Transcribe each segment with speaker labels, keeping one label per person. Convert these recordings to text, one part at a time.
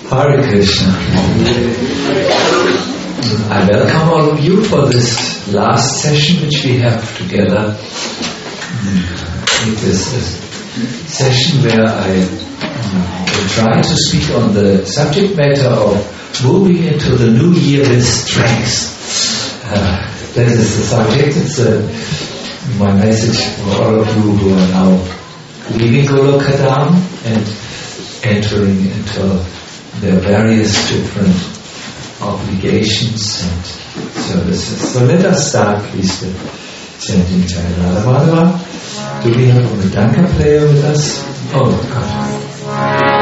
Speaker 1: Hare Krishna. I welcome all of you for this last session which we have together. It is a session where I will try to speak on the subject matter of moving into the new year with strength. That is the subject. It's my message for all of you who are now leaving Golokadam and entering into their various different obligations and services. So let us start, please, with chanting Jai Radha Madhava. Do we have a Mridanga player with us? Oh, God.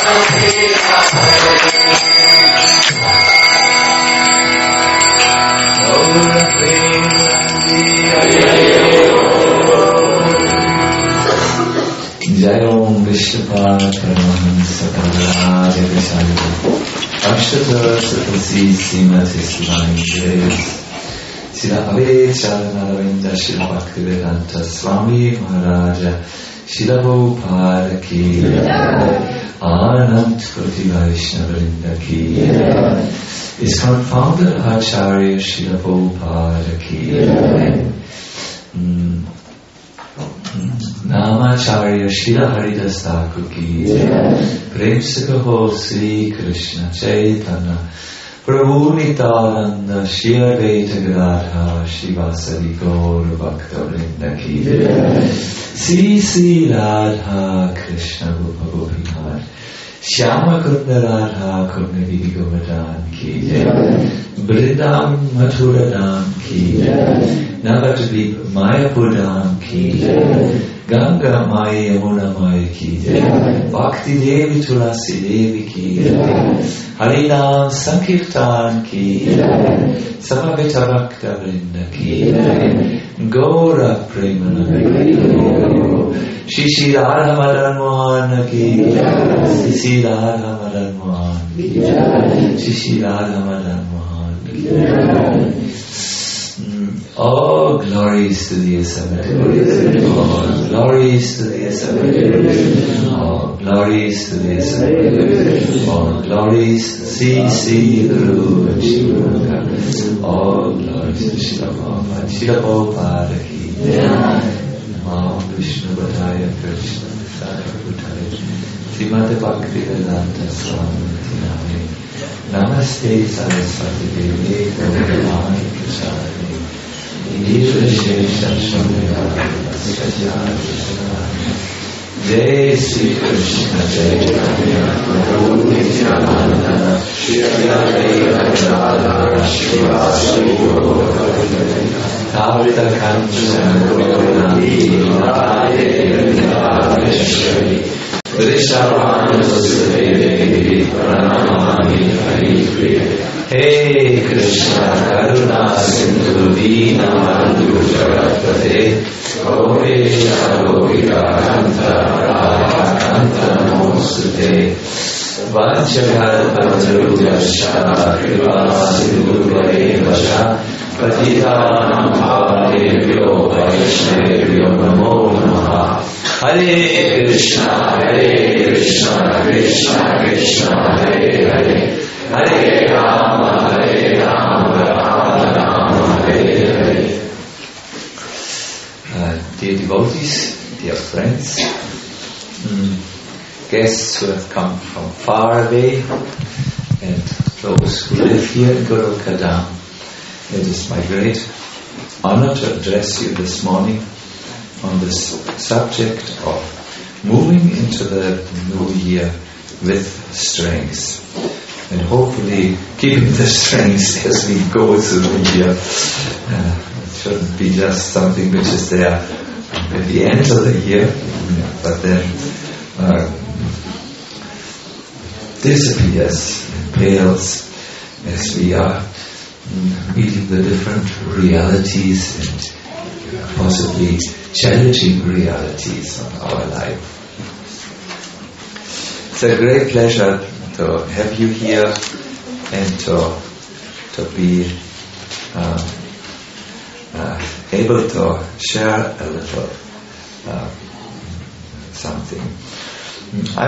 Speaker 1: Jai Om Vishnupad Paramahansa Paramahansa Vishnupad Ashtata Sattasi Srimati Sivani Jai Srila Avecharanavinda Srila Bhaktivedanta Swami Maharaja Srila Prabhupada Ki Anand Koti Vaishnavrinda Ki ISKCON founder Acharya Srila Prabhupada Ki Namacharya Srila Haridas Thakur Ki Prem se kaho Sri Krishna Chaitanya Prabhu Nityananda Shri Advaita Gadadhar Srivasadi Gaur Bhakta Vrinda Ki Sri Sri Radha Krishna Rupa Gopinath Shyama Kunda Radha Kunda Giri Govardhan Ki Vrindam Mathura Dham Ki Navadvip Mayapur Dham Ki Ganga Maya Yamuna Maya Ki Bhakti Devi Tulasi Devi Ki Harinam Sankirtan Ki Samavita Bhakta Vrinda Ki Gaura Premananda Shri Shri Radha Madan Mohan Ki Shri Radha Madan Mohan Ki Shri Shri Radha Madan Mohan Ki All glories to the Assembled. All glories to the Assembled. All glories to the Assembled. All glories to Sri Guru and Shri. All glories to Shri Prabhupada. Shri Prabhupada Ki. Namo Vishnu Padaya Krishna Padaya Bhutaya. Srimati Bhaktivedanta Swami Name. Namaste Saraswati Devi Gauravani Prasadi. Jai Sri Krishna Chaitanya Prabhu Nityananda Shri Advaita Gadadhar Srivasadi Gaur Bhakta Kanchana Gaurani Radhe Radheshwari Vrishabhanusudeve Pranamami Haripriya. Hey Krishna Karuna Sindhu Dina Bandhu Jagatpate Gaureshya Gopika Kanta Radha Kanta Namostute Vanchakalpatarubhyascha Kripa Sindhubhyascha Patitanam Bhavebhyo Vaishnavebhyo Namo Namaha. Hare Krishna Krishna Krishna Hare Hare Hare Rama Rama Rama Hare Hare. Dear devotees, dear friends, guests who have come from far away, and those who live here in Gurukadam, it is my great honor to address you this morning on this subject of moving into the new year with strength. And hopefully keeping the strength as we go through the year. It shouldn't be just something which is there at the end of the year, but then disappears and pales as we are meeting the different realities and possibly challenging realities of our life. It's a great pleasure to have you here and to be able to share a little something. I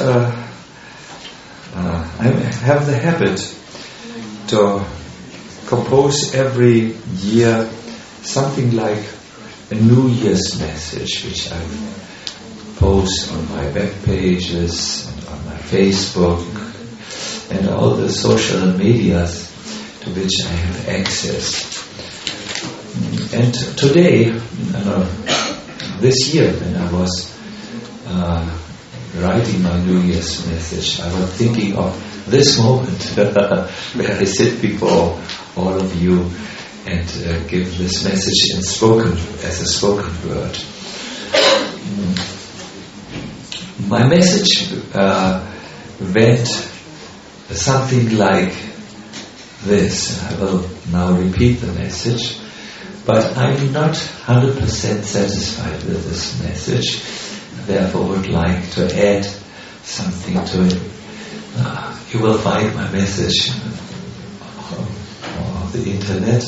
Speaker 1: have the habit to compose every year something like a New Year's message, which I post on my web pages and on my Facebook and all the social medias to which I have access. And today, this year, when I was writing my New Year's message, I was thinking of this moment where I sit before all of you and give this message as a spoken word. My message went something like this. I will now repeat the message, but I'm not 100% satisfied with this message, therefore would like to add something to it. You will find my message on the internet,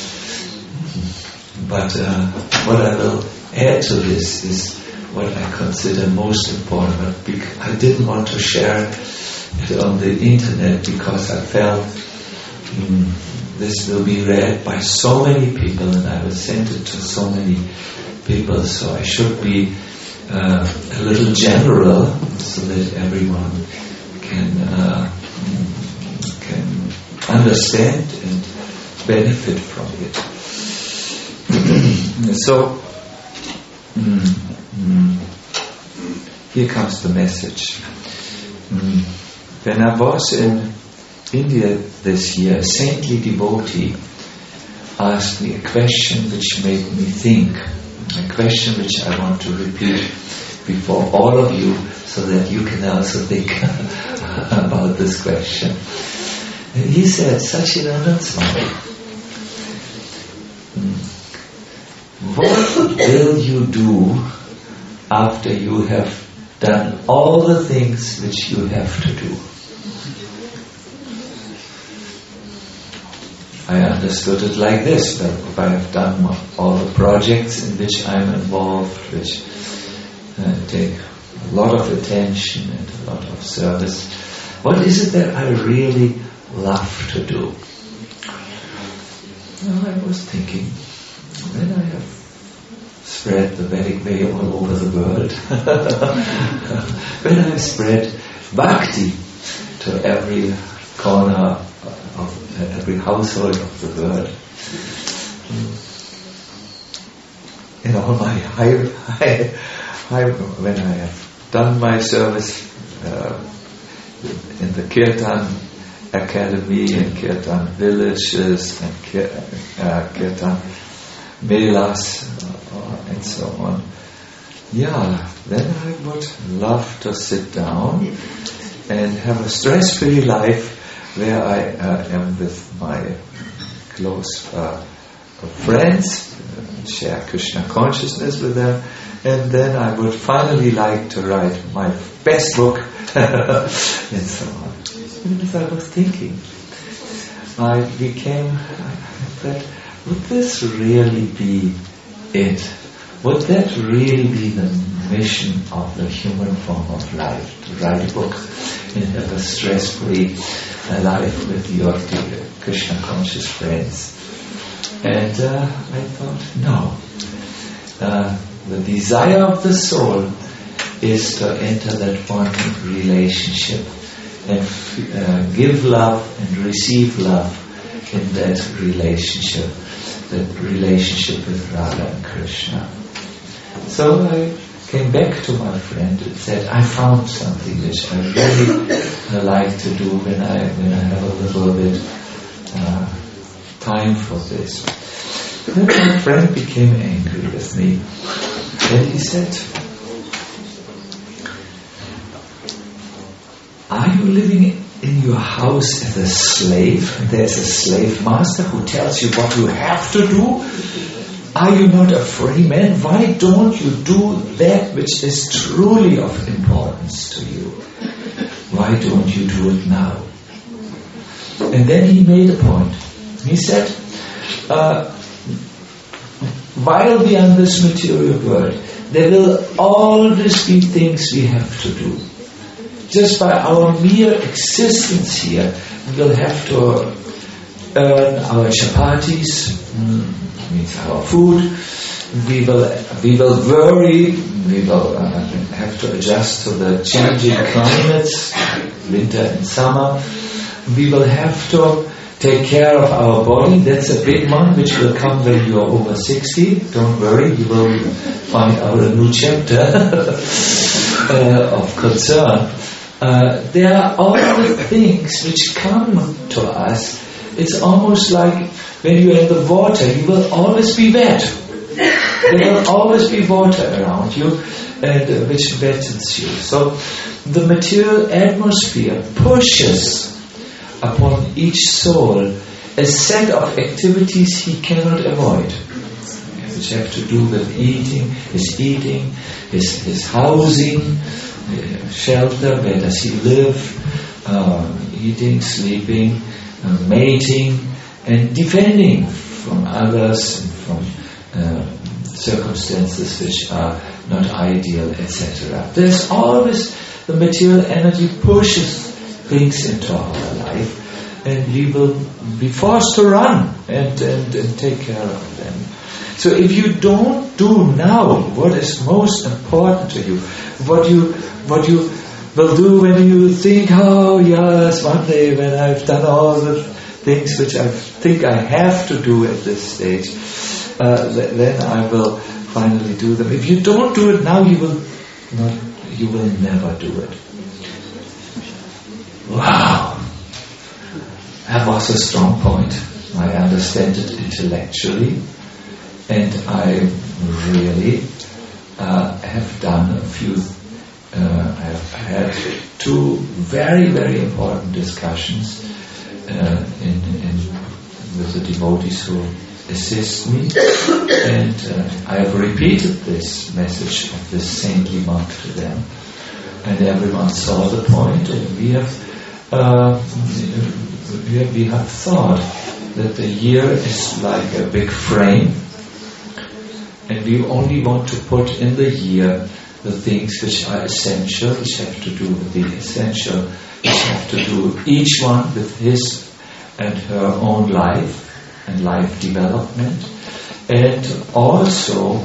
Speaker 1: but what I will add to this is what I consider most important. I didn't want to share it on the internet because I felt this will be read by so many people and I will send it to so many people, so I should be a little general so that everyone can understand and benefit from it. So here comes the message. When I was in India this year, a saintly devotee asked me a question which made me think, a question which I want to repeat before all of you so that you can also think about this question. And he said, Satchidananda Swami, what will you do after you have done all the things which you have to do? I understood it like this, that if I have done all the projects in which I'm involved, which take a lot of attention and a lot of service, what is it that I really love to do? Well, I was thinking, when I have spread the Vedic way all over the world, when I have spread bhakti to every corner of every household of the world, in all my when I have done my service in the Kirtan Academy and Kirtan villages and Kirtan Melas and so on, then I would love to sit down and have a stress-free life where I am with my close friends, share Krishna consciousness with them, and then I would finally like to write my best book and so on. As I was thinking, I thought, would this really be it? Would that really be the mission of the human form of life, to write a book and have a stress-free life with your dear Krishna conscious friends? And I thought, no. The desire of the soul is to enter that one relationship and give love and receive love in that relationship with Radha and Krishna. So I came back to my friend and said, I found something which I really like to do when I have a little bit time for this. Then my friend became angry with me. And he said, are you living in your house as a slave? There's a slave master who tells you what you have to do? Are you not a free man? Why don't you do that which is truly of importance to you? Why don't you do it now? And then he made a point. He said, while we are in this material world, there will always be things we have to do. Just by our mere existence here, we will have to earn our chapatis, means our food. We will worry. We will have to adjust to the changing climates, winter and summer. We will have to take care of our body. That's a big one, which will come when you are over 60. Don't worry, you will find out a new chapter of concern. There are all the things which come to us. It's almost like when you're in the water, you will always be wet. There will always be water around you, and which wettens you. So the material atmosphere pushes upon each soul a set of activities he cannot avoid, which have to do with eating, his housing, shelter, where does he live, eating, sleeping, mating, and defending from others, and from circumstances which are not ideal, etc. There's always the material energy pushes things into our life, and we will be forced to run and take care of them. So if you don't do now what is most important to you, what you will do when you think, oh yes, one day when I've done all the things which I think I have to do at this stage, then I will finally do them. If you don't do it now, you will never do it. Wow! That was a strong point. I understand it intellectually, and I really have done a few. I've had two very, very important discussions with the devotees who assist me, and I have repeated this message of this saintly monk to them, and everyone saw the point, and we have thought that the year is like a big frame, and we only want to put in the year the things which are essential, which have to do with the essential, which have to do each one with his and her own life and life development, and also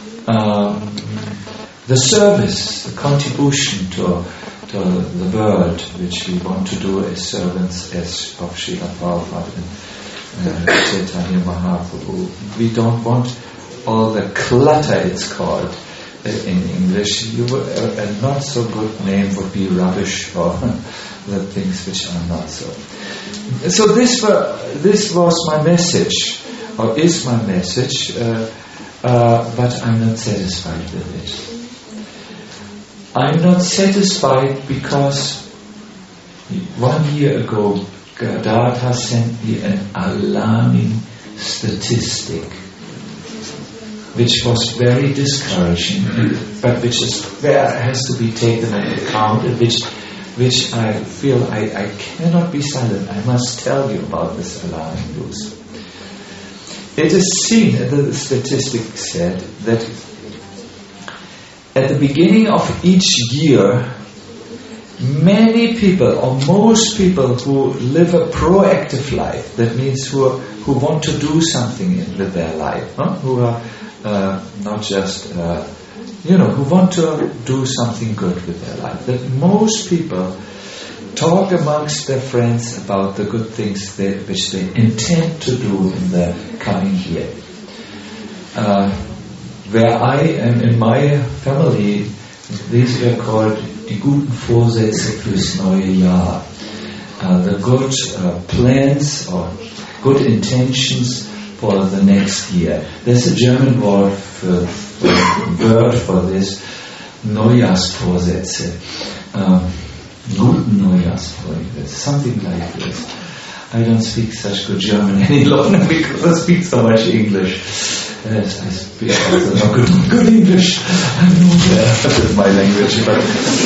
Speaker 1: the service, the contribution to the world, which we want to do as servants of Srila Prabhupada and Chaitanya Mahaprabhu. We don't want all the clutter, it's called in English. A not so good name would be rubbish, or the things which are not so. So this was my message, or is my message, but I'm not satisfied with it. I'm not satisfied because 1 year ago Gadadhar sent me an alarming statistic, which was very discouraging, but which has to be taken into account, and which I feel I cannot be silent. I must tell you about this alarming news. It is seen, the statistic said, that at the beginning of each year, many people, or most people who live a proactive life, that means who want to do something with their life, who are not just, who want to do something good with their life, that most people talk amongst their friends about the good things which they intend to do in the coming year. Where I am in my family, these were called die guten Vorsätze fürs neue Jahr. The good plans or good intentions for the next year. There's a German word for this, Neujahrsvorsätze. Guten Neujahrsvorsätze, something like this. I don't speak such good German any longer because I speak so much English. I speak also not good English. I know that is my language, but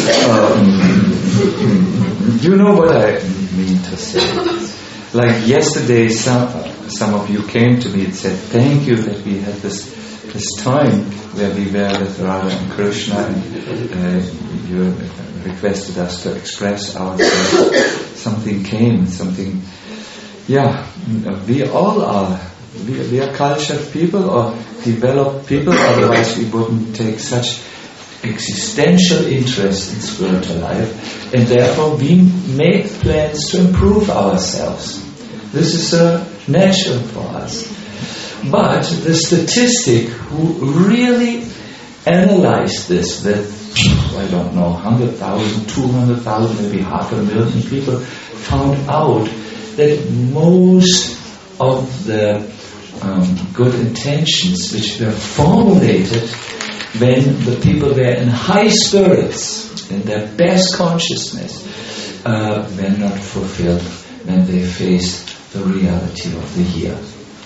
Speaker 1: you know what I mean to say. Like yesterday, some of you came to me and said, "Thank you that we had this time where we were with Radha and Krishna, and you requested us to express ourselves." Something came, something. Yeah, we all are. We are cultured people or developed people, otherwise we wouldn't take such existential interest in spiritual life, and therefore we make plans to improve ourselves. This is natural for us. But the statistic who really analyzed this with, I don't know, 100,000, 200,000, maybe 500,000 people, found out that most of the good intentions which were formulated when the people were in high spirits, in their best consciousness, were not fulfilled when they faced the reality of the year.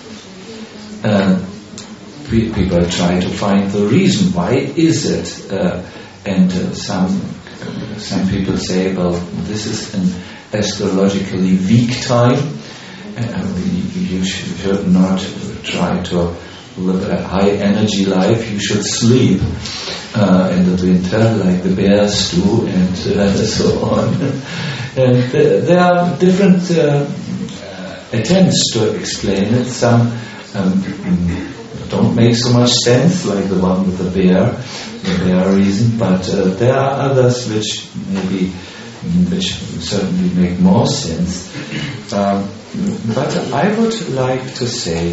Speaker 1: People try to find the reason. Why is it? And some people say, well, this is an astrologically weak time. You should not try to live a high energy life. You should sleep in the winter like the bears do, and so on. And there are different attempts to explain it. Some don't make so much sense, like the one with the bear reason, but there are others which certainly make more sense. But I would like to say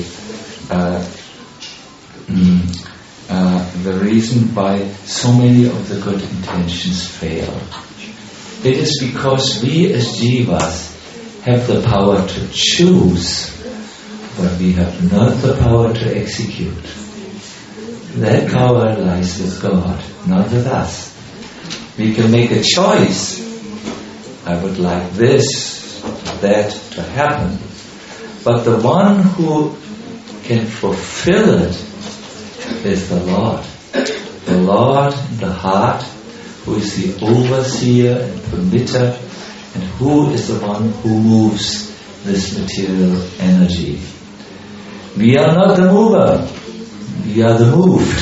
Speaker 1: the reason why so many of the good intentions fail. It is because we as jivas have the power to choose, but we have not the power to execute. That power lies with God, not with us. We can make a choice. I would like this, that to happen. But the one who can fulfill it is the Lord. The Lord in the heart, who is the overseer and permitter, and who is the one who moves this material energy. We are not the mover, we are the moved.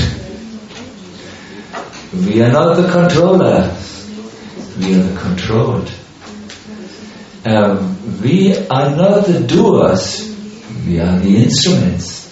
Speaker 1: We are not the controller, we are the controlled. We are not the doers, we are the instruments.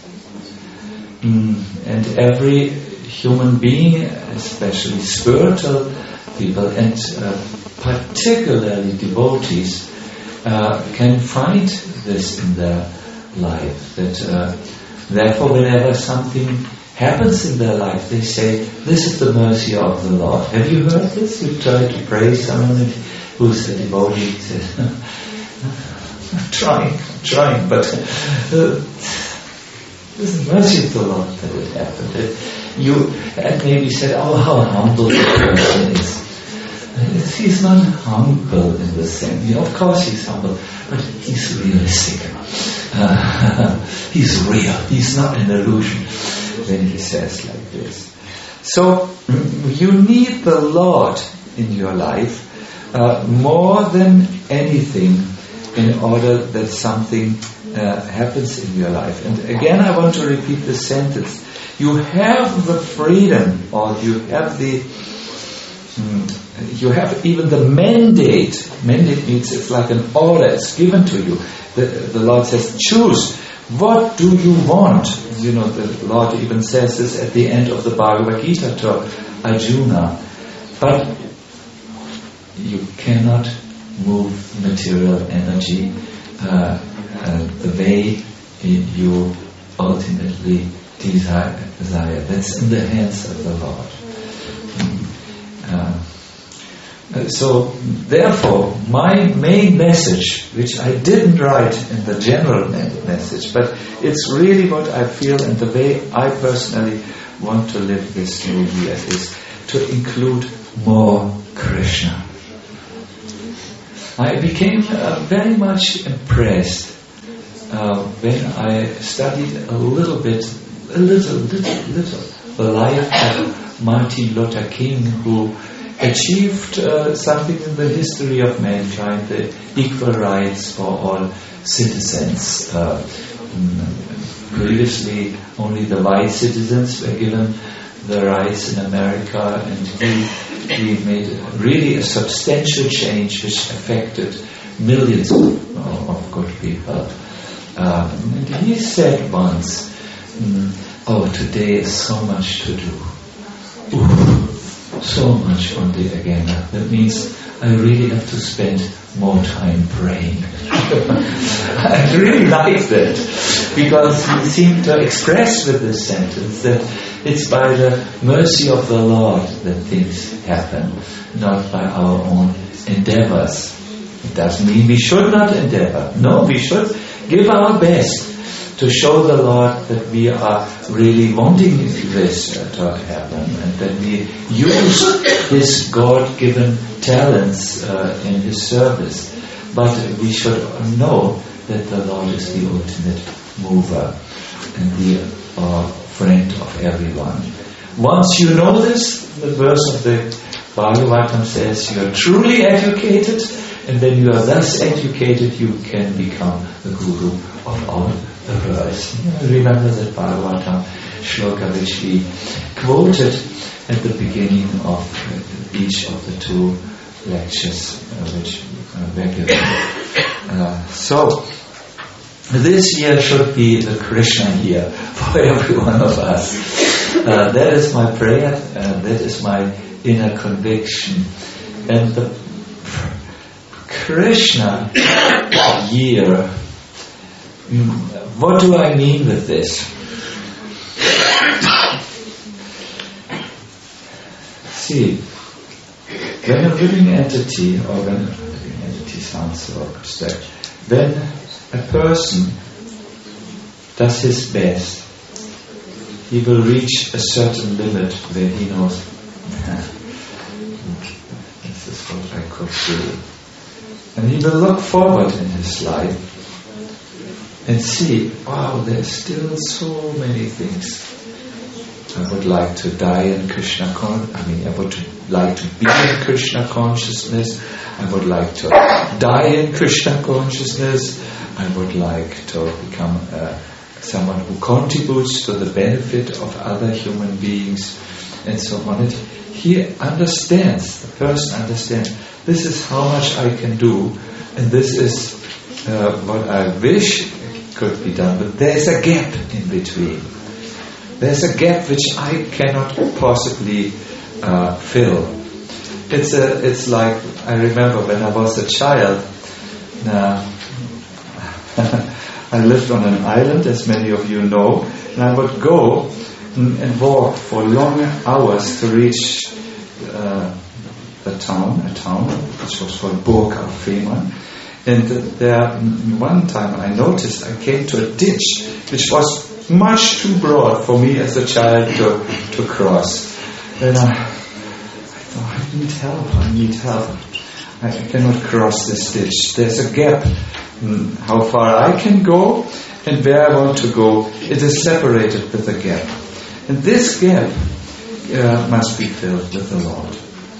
Speaker 1: And every human being, especially spiritual people and particularly devotees, can find this in their life. That therefore, whenever something happens in their life, they say, "This is the mercy of the Lord." Have you heard this? You try to praise someone who's a devotee. Says, "I'm trying, but this is the mercy of the Lord that it happened." You had maybe said, "Oh, how humble the person is." He's not humble in the sense. Of course he's humble, but he's realistic. He's real. He's not an illusion when he says like this. So you need the Lord in your life more than anything in order that something happens in your life. And again, I want to repeat the sentence. You have the freedom, or you have even the mandate. Mandate means it's like an order. It's given to you. The Lord says, choose. What do you want? You know, the Lord even says this at the end of the Bhagavad Gita to Arjuna. But you cannot move material energy the way you ultimately desire. That's in the hands of the Lord. So, therefore, my main message, which I didn't write in the general message, but it's really what I feel and the way I personally want to live this new year, is to include more Krishna. I became very much impressed when I studied a little the life of Martin Luther King, who achieved something in the history of mankind, the equal rights for all citizens. Previously, only the white citizens were given the rights in America, and he made really a substantial change which affected millions of good people. And he said once, today is so much to do. So much on the agenda. That means I really have to spend more time praying. I really like that, because he seemed to express with this sentence that it's by the mercy of the Lord that things happen, not by our own endeavors. It doesn't mean we should not endeavor. No, we should give our best. to show the Lord that we are really wanting this to happen, and that we use His God-given talents in His service. But we should know that the Lord is the ultimate mover and the friend of everyone. Once you know this, the verse of the Bhagavatam says, you are truly educated, and when you are thus educated, you can become the guru of all the world. Remember that Bhagavatam shloka which we quoted at the beginning of each of the two lectures which were given. So, this year should be the Krishna year for every one of us. That is my prayer, that is my inner conviction. And the Krishna year, what do I mean with this? See, when a living entity, or when a living entity sounds so abstract, when a person does his best, he will reach a certain limit where he knows, this is what I could do. And he will look forward in his life and see, wow, there's still so many things. I would like to die in Krishna I would like to be in Krishna consciousness. I would like to die in Krishna consciousness. I would like to become someone who contributes to the benefit of other human beings, and so on. And he understands, the person understands, this is how much I can do, and this is what I wish could be done, but there's a gap in between. There's a gap which I cannot possibly fill. It's like, I remember when I was a child, I lived on an island, as many of you know, and I would go and walk for long hours to reach a town which was called Burg auf Fehmarn. And there, one time I noticed I came to a ditch which was much too broad for me as a child to cross. And I thought, I need help. I cannot cross this ditch. There's a gap. How far I can go and where I want to go, it is separated with a gap. And this gap must be filled with the Lord.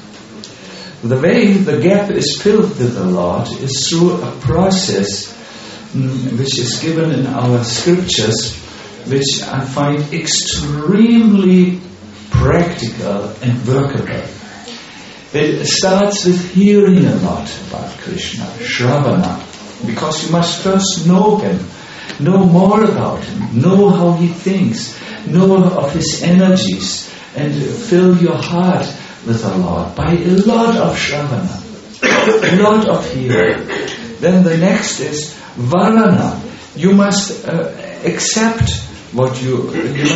Speaker 1: The way the gap is filled with the Lord is through a process which is given in our scriptures, which I find extremely practical and workable. It starts with hearing a lot about Krishna, Shravana, because you must first know Him, know more about Him, know how He thinks, know of His energies, and fill your heart with the Lord by a lot of Shravana, a lot of hearing. Then the next is Varana. You must accept what you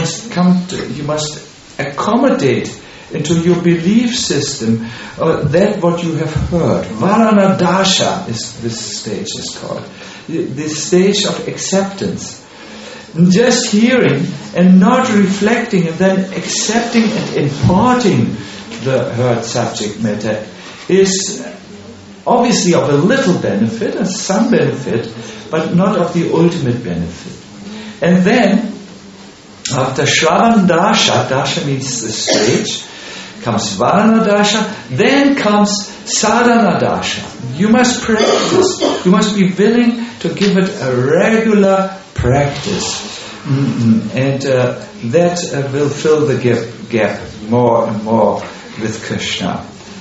Speaker 1: must accommodate into your belief system that what you have heard. Varana Dasha is this stage is called. This stage of acceptance. Just hearing and not reflecting and then accepting and imparting the heard subject matter is obviously of a little benefit and some benefit, but not of the ultimate benefit. And then after Shravan Dasha, Dasha means the stage, comes Varana Dasha, then comes Sadhana Dasha. You must practice. You must be willing to give it a regular practice. And that will fill the gap more and more with Krishna.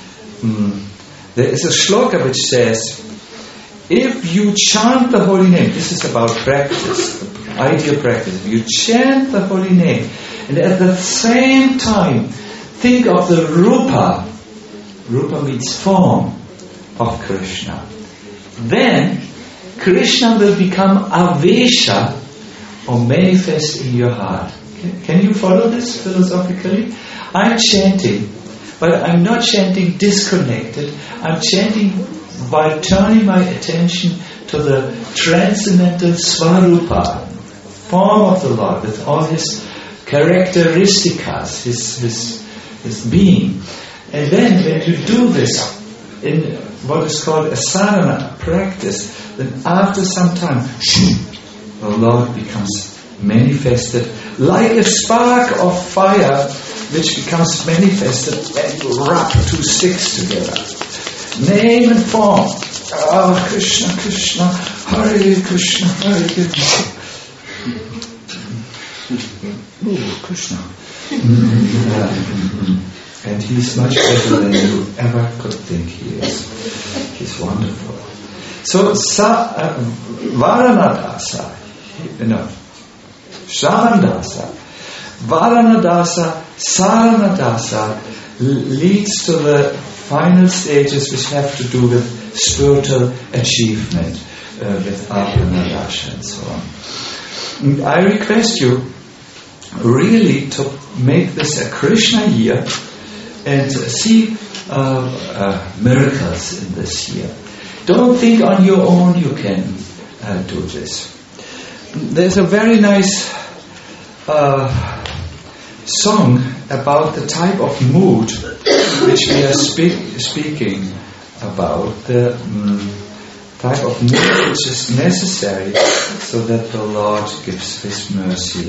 Speaker 1: There is a shloka which says, if you chant the holy name, this is about practice, ideal practice. If you chant the holy name and at the same time think of the rupa means form of Krishna, then Krishna will become avesha, or manifest in your heart. Can you follow this philosophically? I'm chanting, but I'm not chanting disconnected. I'm chanting while turning my attention to the transcendental Svarupa, form of the Lord, with all His characteristics, His being. And then when you do this in what is called a sadhana practice, then after some time, the Lord becomes manifested like a spark of fire which becomes manifested and rub two sticks together. Name and form. Krishna, Krishna, Hare Krishna, Hare Krishna. Krishna. And He's much better than you ever could think He is. He's wonderful. So, Varanadasa, Sharanadasa, Varanadasa, Saranadasa leads to the final stages which have to do with spiritual achievement, with Apanadasha and so on. And I request you really to make this a Krishna year and see miracles in this year. Don't think on your own you can do this. There's a very nice song about the type of mood which we are speaking about, the type of mood which is necessary so that the Lord gives His mercy.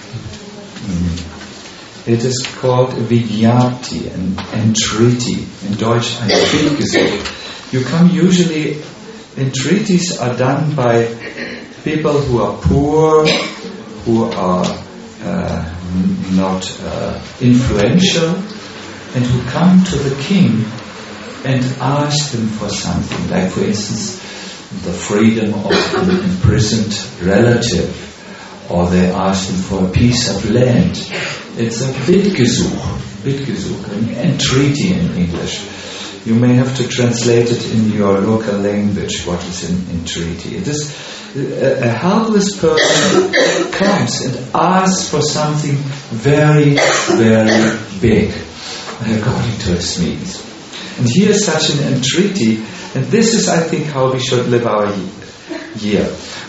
Speaker 1: It is called Vigyati and Entreaty. In Deutsch ein Bittgesuch. You come usually, entreaties are done by people who are poor, who are not influential, and who come to the king and ask him for something, like for instance the freedom of an imprisoned relative, or they ask him for a piece of land. It's a Bittgesuch, an entreaty in English. You may have to translate it in your local language, what is an entreaty. It is a helpless person comes and asks for something very, very big, according to his means. And here is such an entreaty, and this is, I think, how we should live our year.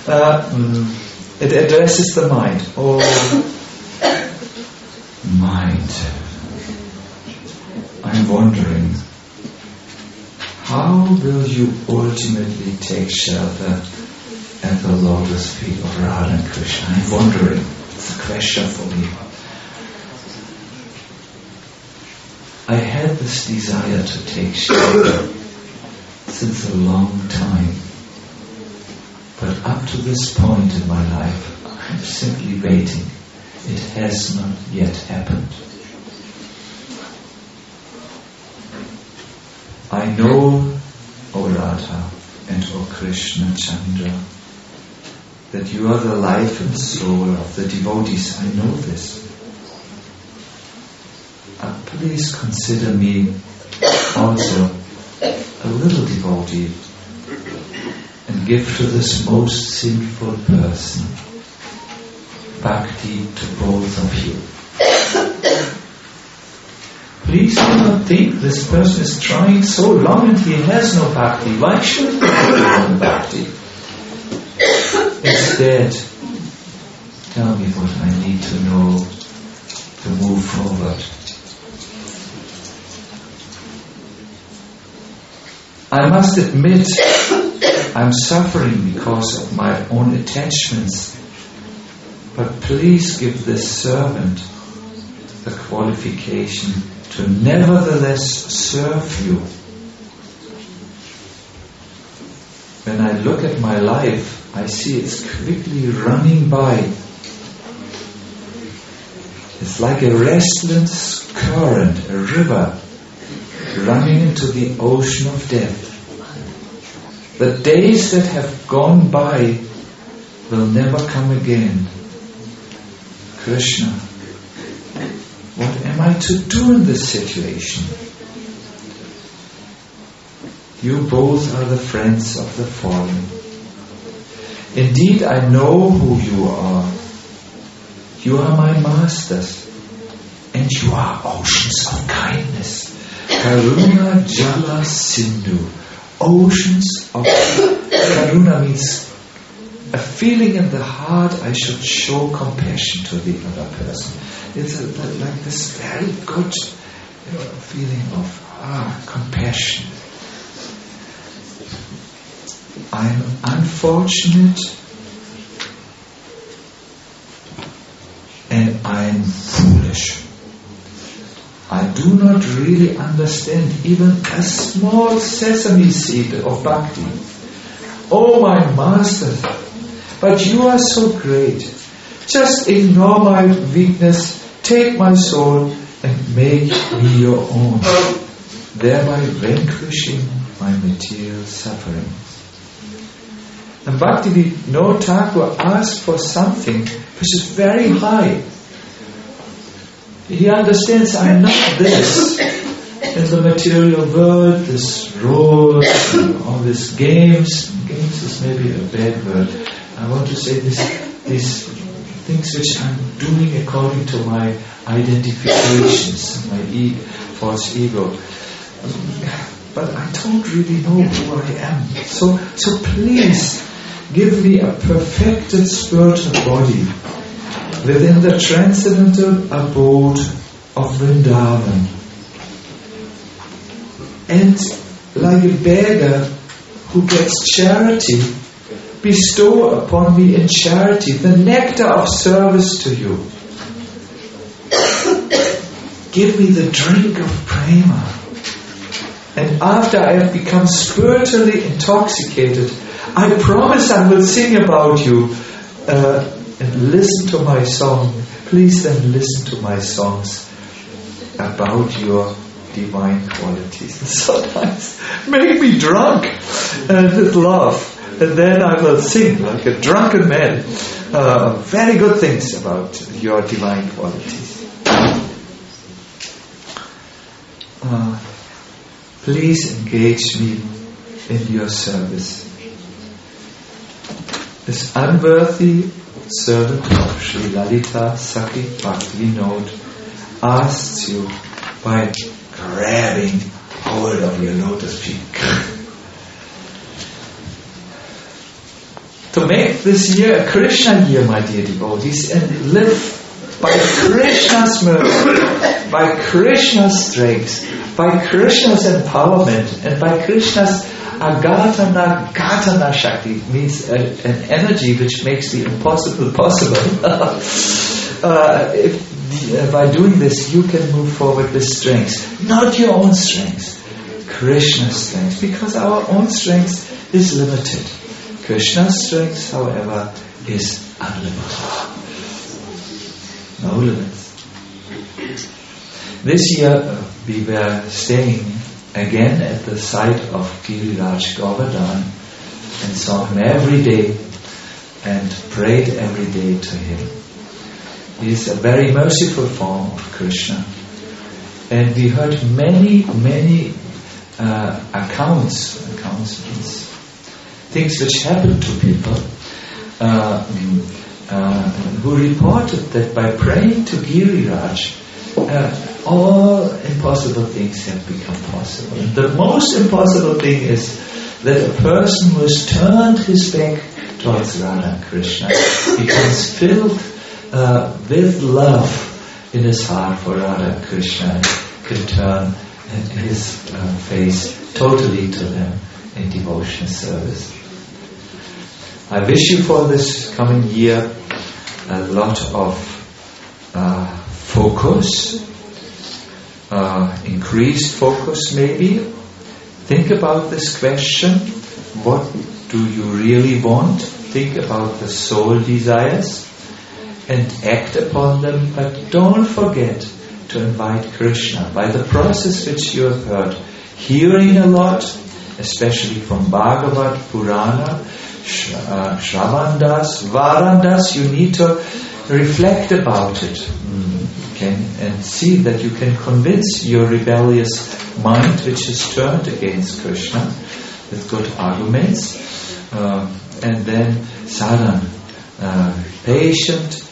Speaker 1: It addresses the mind. Oh, mind. I'm wondering, how will you ultimately take shelter at the lotus feet of Radha and Krishna? I'm wondering. It's a question for me. I had this desire to take shelter since a long time. But up to this point in my life, I'm simply waiting. It has not yet happened. I know, O Radha and O Krishna Chandra, that you are the life and soul of the devotees. I know this. Please consider me also a little devotee and give to this most sinful person bhakti to both of you. Please do not think this person is trying so long and he has no bhakti. Why should he have no bhakti? Instead, tell me what I need to know to move forward. I must admit, I'm suffering because of my own attachments. But please give this servant the qualification to nevertheless serve you. When I look at my life, I see it's quickly running by. It's like a restless current, a river, running into the ocean of death. The days that have gone by will never come again. Krishna, what am I to do in this situation? You both are the friends of the fallen. Indeed, I know who you are. You are my masters, and you are oceans of kindness. Karuna Jala Sindhu. Oceans of Karuna means a feeling in the heart I should show compassion to the other person. It's like this very good feeling of compassion. I'm unfortunate and I'm foolish. I do not really understand even a small sesame seed of bhakti. Oh, my master, but you are so great. Just ignore my weakness, take my soul and make me your own, thereby vanquishing my material suffering. And Bhaktivinoda Thakur asked for something which is very high. He understands I'm not this in the material world, this road, and all these games. Games is maybe a bad word. I want to say these things which I'm doing according to my identifications, my false ego. But I don't really know who I am. So please give me a perfected spiritual body within the transcendental abode of Vrindavan. And like a beggar who gets charity, bestow upon me in charity the nectar of service to you. Give me the drink of prema. And after I have become spiritually intoxicated, I promise I will sing about you and listen to my song. Please then listen to my songs about your divine qualities. Sometimes make me drunk with love, and then I will sing like a drunken man very good things about your divine qualities. Please engage me in your service. This unworthy servant of Sri Lalita Sakhi Bhaktivinoda asks you by grabbing hold of your lotus feet to make this year a Krishna year, my dear devotees, and live by Krishna's mercy, by Krishna's strength, by Krishna's empowerment, and by Krishna's Agatana Shakti, means an energy which makes the impossible possible. By doing this, you can move forward with strength, not your own strength, Krishna's strength, because our own strength is limited. Krishna's strength, however, is unlimited. No limits. This year we were staying again at the site of Giriraj Govardhan and saw him every day and prayed every day to him. He is a very merciful form of Krishna. And we heard many accounts means things which happened to people who reported that by praying to Giriraj, all impossible things have become possible. And the most impossible thing is that a person who has turned his back towards Radha Krishna becomes filled with love in his heart for Radha Krishna and can turn his face totally to them in devotional service. I wish you for this coming year a lot of focus, increased focus maybe. Think about this question, what do you really want? Think about the soul desires and act upon them, but don't forget to invite Krishna by the process which you have heard, hearing a lot, especially from Bhagavad Purana, Shravandas, Varandas. You need to reflect about it, and see that you can convince your rebellious mind, which is turned against Krishna, with good arguments, and then sadhana, patient,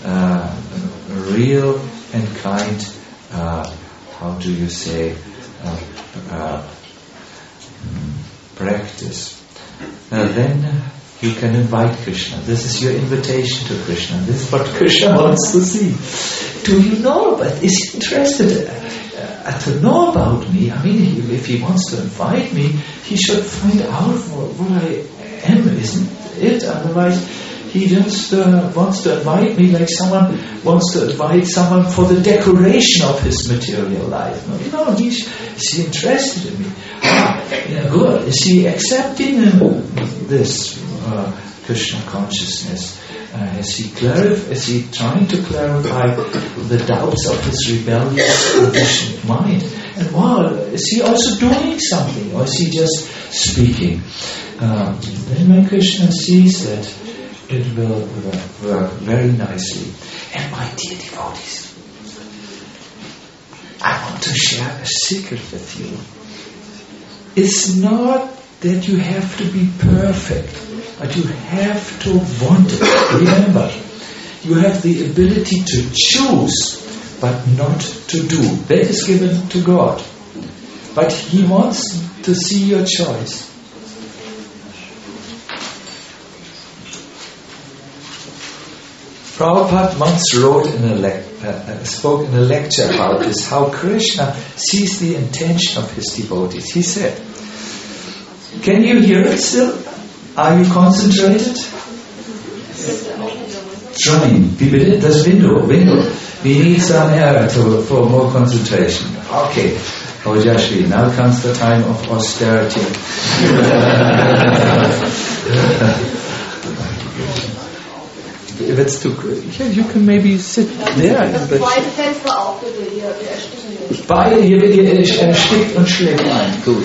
Speaker 1: real and kind, how do you say, practice. Then you can invite Krishna. This is your invitation to Krishna. This is what Krishna wants to see. Do you know about? Is he interested to know about me? I mean, if he wants to invite me, he should find out what I am, isn't it? Otherwise, he just wants to invite me like someone wants to invite someone for the decoration of his material life. No, is he interested in me? Good. Is he accepting this Krishna consciousness? Is he trying to clarify the doubts of his rebellious, conditioned mind? And is he also doing something, or is he just speaking? Then when Krishna sees that, it will work very nicely. And my dear devotees, I want to share a secret with you. It's not that you have to be perfect, but you have to want it. Remember, you have the ability to choose, but not to do. That is given to God. But He wants to see your choice. Prabhupada once spoke in a lecture about this, how Krishna sees the intention of his devotees. He said, can you hear it still? Are you concentrated? Trying. Wie bitte? Das Window. We need some air for more concentration. Okay. Oh, Joshua, now comes the time of austerity. If it's too good, you can maybe sit there.
Speaker 2: Das zweite Fenster auch bitte, wir ersticken nicht.
Speaker 1: Beide hier bitte erstickt und schlägt ein. Gut.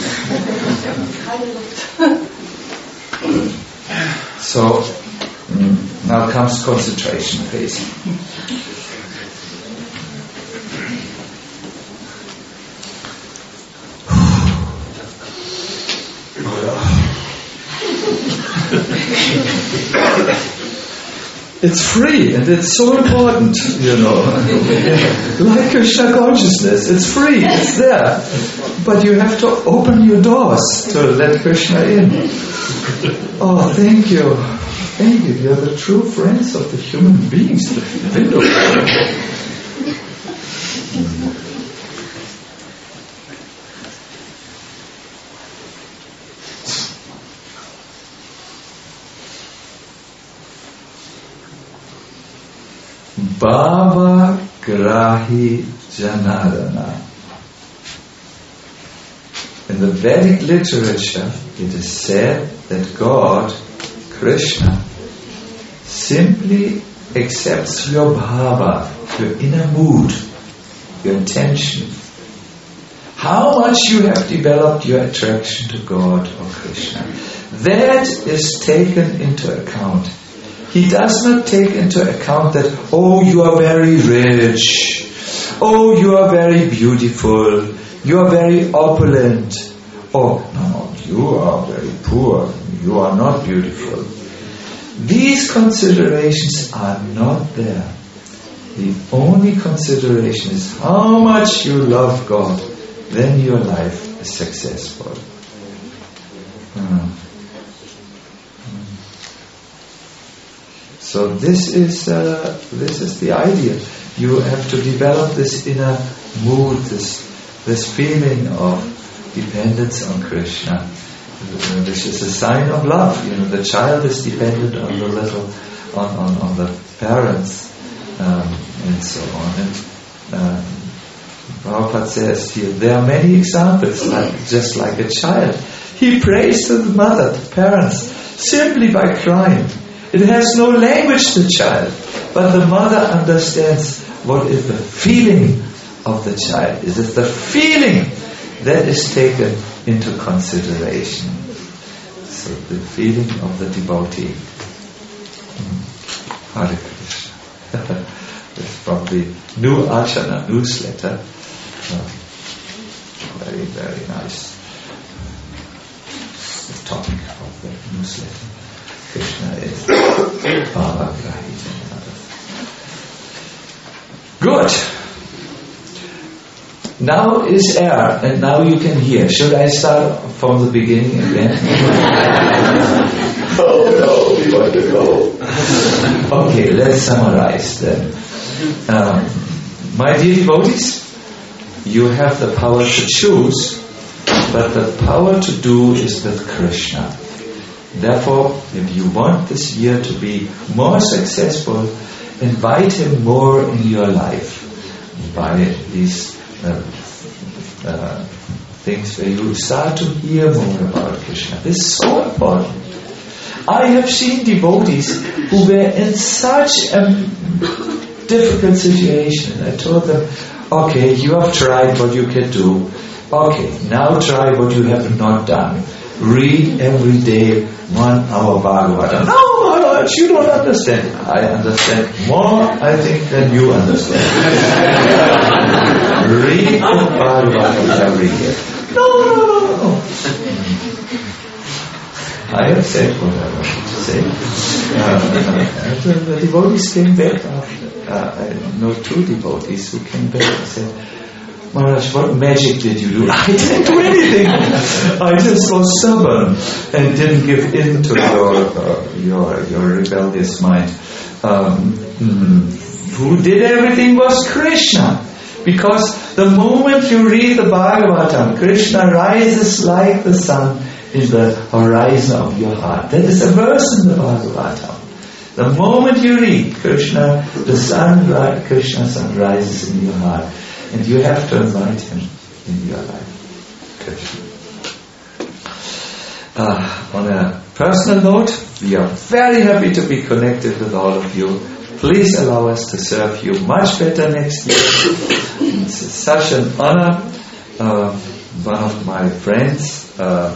Speaker 1: So, now comes concentration, please. It's free and it's so important, Like Krishna consciousness, it's free, it's there. But you have to open your doors to let Krishna in. Oh, thank you. Thank you. You're the true friends of the human beings. The window. Bhava Grahi Janardana. In the Vedic literature, it is said that God, Krishna, simply accepts your bhava, your inner mood, your intention. How much you have developed your attraction to God or Krishna. That is taken into account. He does not take into account that, you are very rich, you are very beautiful, you are very opulent, no, you are very poor, you are not beautiful. These considerations are not there. The only consideration is how much you love God, then your life is successful. So this is the idea. You have to develop this inner mood, this feeling of dependence on Krishna, which is a sign of love. The child is dependent on the parents, and so on. And Prabhupada says here, there are many examples, just like a child. He prays to the mother, the parents, simply by crying. It has no language, the child, but the mother understands what is the feeling of the child. It is the feeling that is taken into consideration. So the feeling of the devotee. Hare Krishna. It's from the New Archana newsletter. Very, very nice. The topic of the newsletter. Krishna is Bhava Grahi Janardana. Good. Now is air, and now you can hear. Should I start from the beginning again? Oh no, we want to go. Okay, let's summarize then. My dear devotees, you have the power to choose, but the power to do is with Krishna. Therefore, if you want this year to be more successful, invite him more in your life by these things where you start to hear more about Krishna. This is so important. I have seen devotees who were in such a difficult situation. I told them, okay, you have tried what you can do. Okay, now try what you have not done. Read every day 1 hour Bhagavatam. No, Maharaj, you don't understand. I understand more, I think, than you understand. Read Bhagavatam every day. No. I have said what I wanted to say. The devotees came back after. I know 2 devotees who came back and said, Maharaj, what magic did you do? I didn't do anything. I just was stubborn and didn't give in to your rebellious mind. Who did everything was Krishna. Because the moment you read the Bhagavatam, Krishna rises like the sun in the horizon of your heart. That is a verse in the Bhagavatam. The moment you read Krishna, Krishna's sun rises in your heart. And you have to invite him in your life. Krishna. On a personal note, we are very happy to be connected with all of you. Please allow us to serve you much better next year. It's such an honor. One of my friends,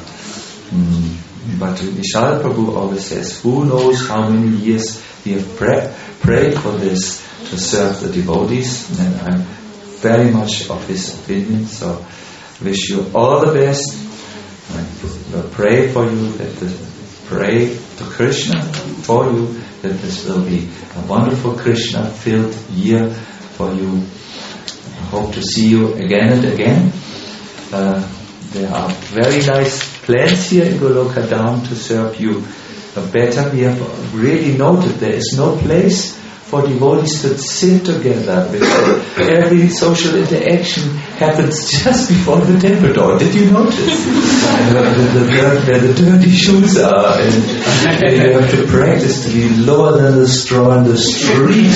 Speaker 1: but Vishal Prabhu always says, who knows how many years we have prayed for this to serve the devotees, and I'm very much of his opinion. So wish you all the best. I pray for you pray to Krishna for you that this will be a wonderful Krishna-filled year for you. I hope to see you again and again. There are very nice plans here in Goloka Dham to serve you better. We have really noted there is no place for devotees to sit together because every social interaction happens just before the temple door. Did you notice? Where the dirty shoes are, and you have to practice to be lower than the straw in the street.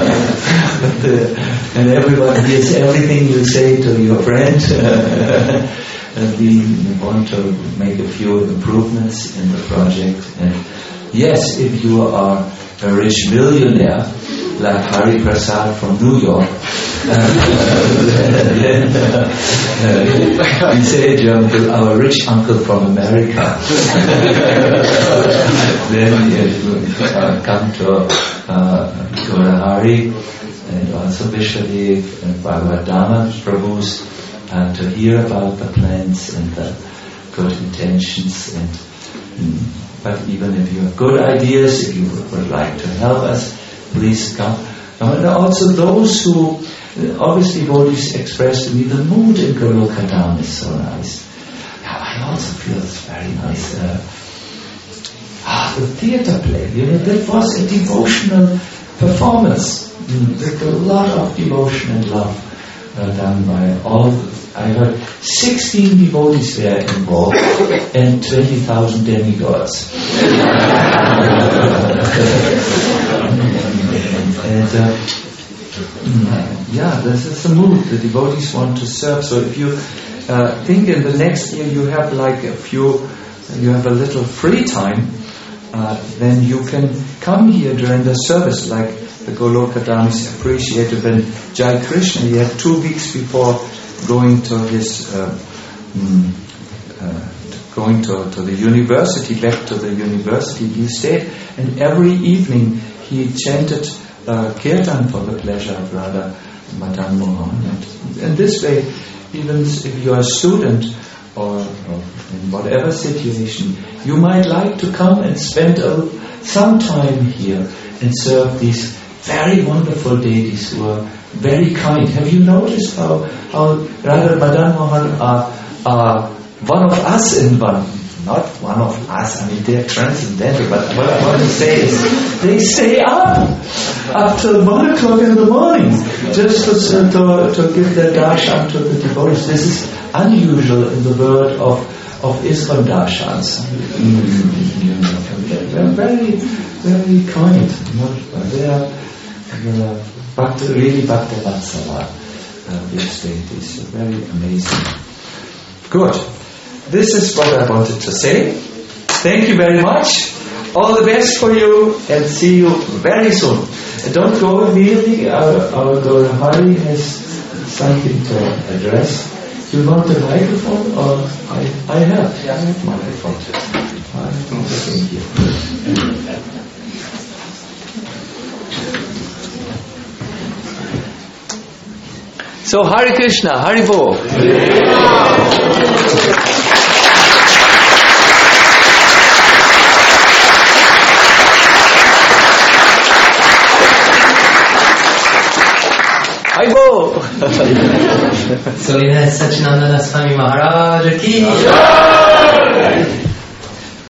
Speaker 1: And everyone hears everything you say to your friend. And we want to make a few improvements in the project. And yes, if you are a rich millionaire like Hari Prasad from New York, we say to our rich uncle from America, then you come to Gaurahari and also Vishwadev and Bhagavad Prabhu's to hear about the plans and the good intentions. And but even if you have good ideas, if you would like to help us, please come. And also those who, obviously devotees expressed to me, the mood in Goloka Dham is so nice. I also feel it's very nice. The theatre play, that was a devotional performance. With a lot of devotion and love done by all. I heard 16 devotees were involved and 20,000 demigods. This is the mood. The devotees want to serve. So if you think in the next year you have you have a little free time, then you can come here during the service, like the Goloka Dham is appreciated when Jai Krishna, he had 2 weeks before going to his going to the university, back to the university, he stayed, and every evening he chanted kirtan for the pleasure of Radha Madan Mohan. And this way, even if you are a student or in whatever situation, you might like to come and spend some time here and serve these very wonderful deities who are very kind. Have you noticed how Radha Madan Mohan are one of us in one not one of us. I mean, they're transcendental. But what I want to say is, they stay up till 1 o'clock in the morning just to give their darshan to the devotees. This is unusual in the world of ISKCON darshans. They're very, very kind. They are really Bhakta-Vatsala. These deities are very amazing. Good. This is what I wanted to say. Thank you very much. All the best for you, and see you very soon. And don't go immediately. Our Guru Hari has something to address. Do you want the microphone, or I have microphone. Thank you. So Hare Krishna, Hari Bol. Hari Bol.
Speaker 3: So Satchidananda Swami Maharaj ki